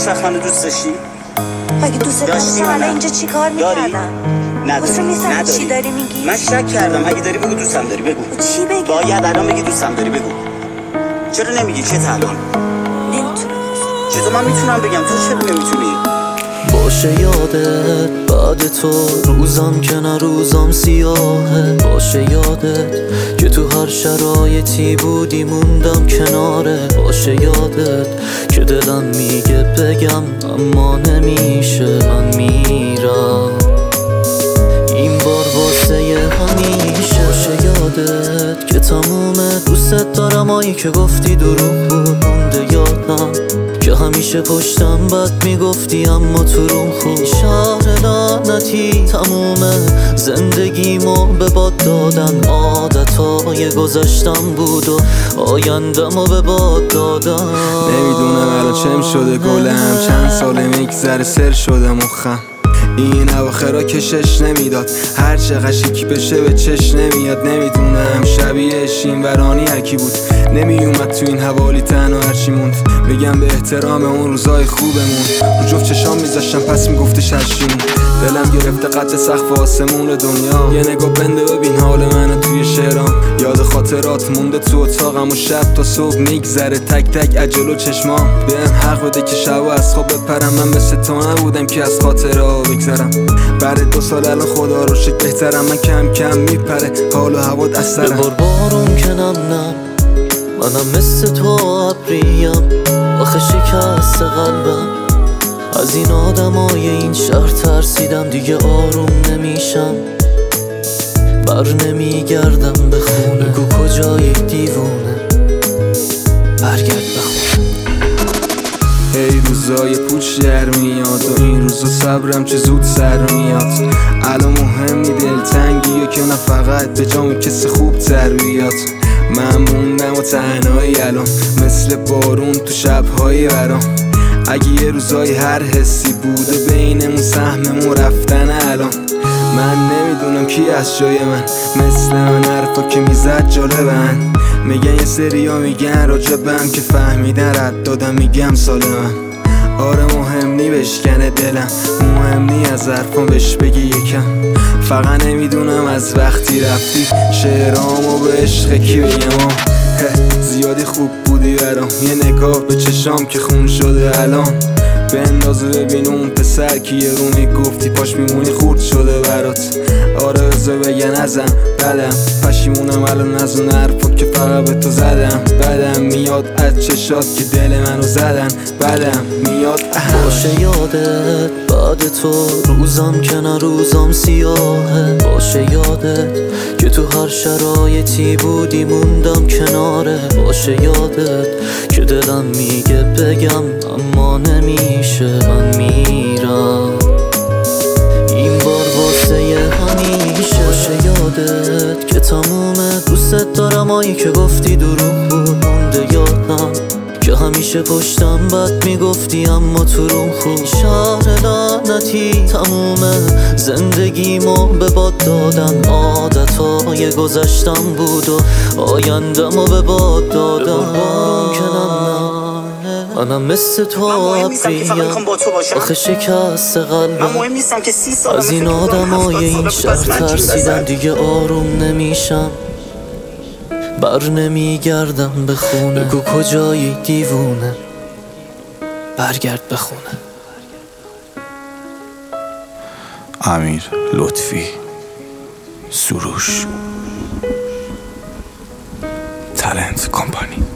هیچ وقت منو دوست داشتی؟ اگه دوست داشتی الان اینجا چی کار میکردم؟ نداری. چی داری میگی؟ من شک کردم. اگه داری بگو دوستم داری، بگو. چی بگی؟ باید الان بگی دوستم داری، بگو. چرا نمیگی؟ چه الان؟ نمیتونم. چطور من میتونم بگم؟ تو چرا نمیتونی؟ باشه یادت بعد تو روزم که نه روزم سیاهه. باشه یادت که تو هر شرایطی بودی موندم کناره. باشه یادت که دلم میگه بگم اما نمیشه. من میرم این بار واسه همیشه. باشه یادت که تموم دوست دارم هایی که گفتی دروغ بود مونده یادم که همیشه پشتم بد میگفتی اما تو روم خوب. شهر لعنتی تموم زندگیمو به باد دادن. عادتهای گذشتم بود و آیندمو به باد دادن. نمیدونم الان چم شده گلم، چند ساله میگذره سر شده مخم. این اواخرا کشش نمیداد، هر چقدر شیک بشه به چش نمیاد. نمیدونم شبیه شین ورانی هرکی بود، نمیومد تو این حوالی تنها هرچی موند. بگم به احترام اون روزای خوبمون، رو جفت چشام میذاشتم پس میگفتش هرچیمون. دلم گرفته قد سقف آسمون دنیا، یه نگاه بنده ببین حال منو توی شعرام. یاد خاطرات مونده تو اتاقم و شب تا صبح میگذره تک تک عجل و چشمام. بهم حق بده که شب از خواب بپرم، من مثل تو نبودم که از خاطره ها بگذرم. بعد 2 سال الان خدا رو شکر بهترم، من کم کم میپره حال و هوا دسترم. ببار بارون کنم نه منم مثل تو ابریم، آخه شکست قلبم از این آدمای این شهر ترسیدم. دیگه آروم نمیشم، بر نمیگردم به خونه. بگو کجایی دیوونه، برگرد به خونه. ای روزای پوچ در میاد و این روزا صبرم چه زود سر میاد. الان مهمی دلتنگیه که نه فقط به جام کسی خوب تر بیاد. من موندم و تنهایی الان مثل بارون تو شبهای برام. اگه یه روزای هر حسی بوده بینمون سهممون رفتن الان. من نمیدونم کی از جای من مثل من حرفا که میزد جالبن. میگن یه سریا میگن راجبم که فهمیدن رد دادم میگم سالمم. آره مهم نی بشکنه دلم، مهم نی از حرفام بهش بگی یکم. فقط نمیدونم از وقتی رفتی شعرامو به عشق کی بگم. زیادی خوب بودی برام، یه نگاه به چشام که خون شده الان. بندازه ببین اون پسر که یه رو میگفتی پاش میمونی خورد شده برات. آره بذار بگن ازم بدم، پشیمونم الان از اون حرفا که فقط به تو زدم. بدم میاد از چشات که دل منو زدن، بدم میاد. باشه یادت بعد تو روزم که نه روزم سیاهه. باشه یادت که تو هر شرایطی بودی موندم کناره. باشه یادت که دلم میگه بگم اما نمیشه. من میرم این بار واسه همیشه. باشه یادت که تموم دوست دارم هایی که گفتی دروغ بود مونده یادم که همیشه پشتم بد میگفتی اما تو روم خوب. شهر لعنتی تموم زندگیمو به باد دادن. عادتهای گذشتم بود و آیندمو به باد دادن. منم مثل تو ابریم، آخه شکست قلبم از این آدمای این شهر ترسیدم. دیگه آروم نمیشم، بر نمیگردم به خونه. بگو کجایی دیوونه، برگرد به خونه. امیر لطفی، سروش، تالنت کمپانی.